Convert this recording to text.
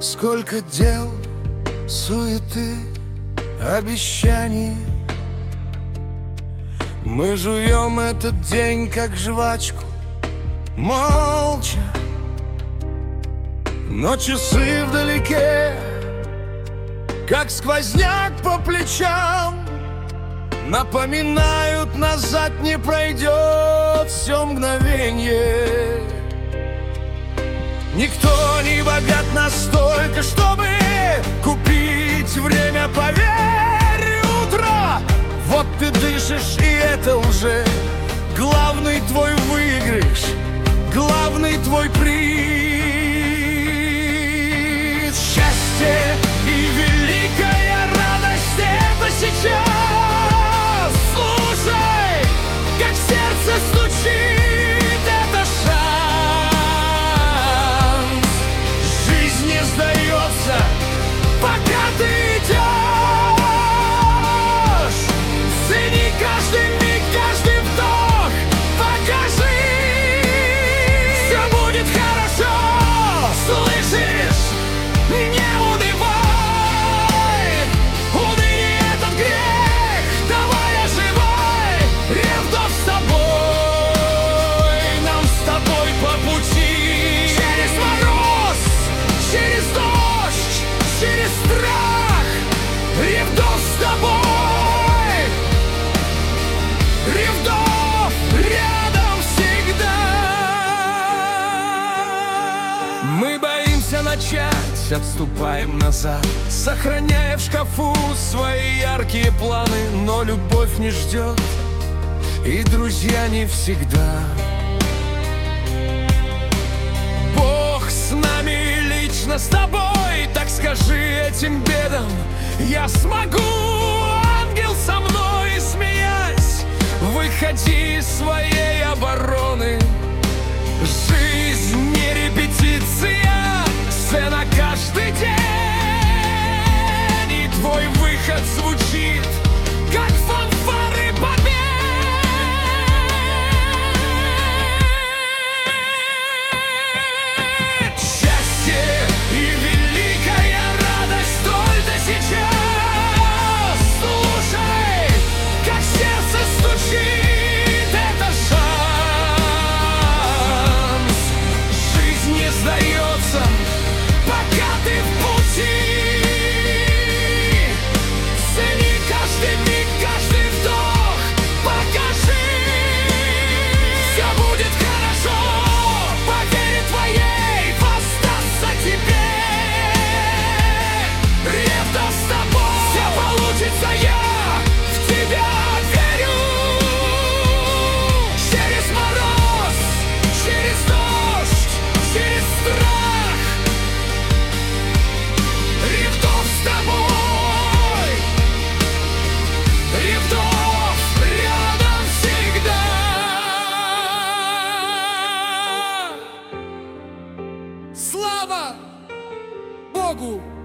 Сколько дел, суеты, обещаний. Мы жуем этот день, как жвачку, молча. Но часы вдалеке, как сквозняк по плечам, напоминают, назад не пройдет все мгновенье. Никто не богат настолько, чтобы купить время, поверь, утро. Вот ты дышишь, и это уже главный твой выигрыш, главный твой приз. Счастье и великая радость — это сейчас. Слушай, как сердце стучит, это шанс. Жизнь не сдается, пока ты идешь. Цени каждый миг, каждый вдох, покажи. Все будет хорошо, слышишь? Не унывай, уныние — этот грех. Давай оживай, Ревдов с тобой, нам с тобой по пути. Через мороз, через дождь, через страх, Ревдов с тобой. Ревдов рядом всегда. Мы боимся начать, отступаем назад, сохраняя в шкафу свои яркие планы. Но любовь не ждет, и друзья не всегда. Бог с нами, лично с тобой. Так скажи этим бедам: я смогу. Ангел со мной, смеясь, выходи из своей обороны. Жизнь не репетиция, сцена каждый день. И твой выход звучит, как фанфары побед. Счастье и великая радость только сейчас. Слушай, как сердце стучит, это шанс. Жизнь не сдается, пока ты в пути. Цени каждый миг, каждый вдох, покажи. Все будет хорошо, по вере твоей воздастся тебе. Ревдов с тобой, все получится, я в тебя верю. Через мороз, через дождь, через страх, Ревдов с тобой. Ревдов рядом всегда. Слава Богу!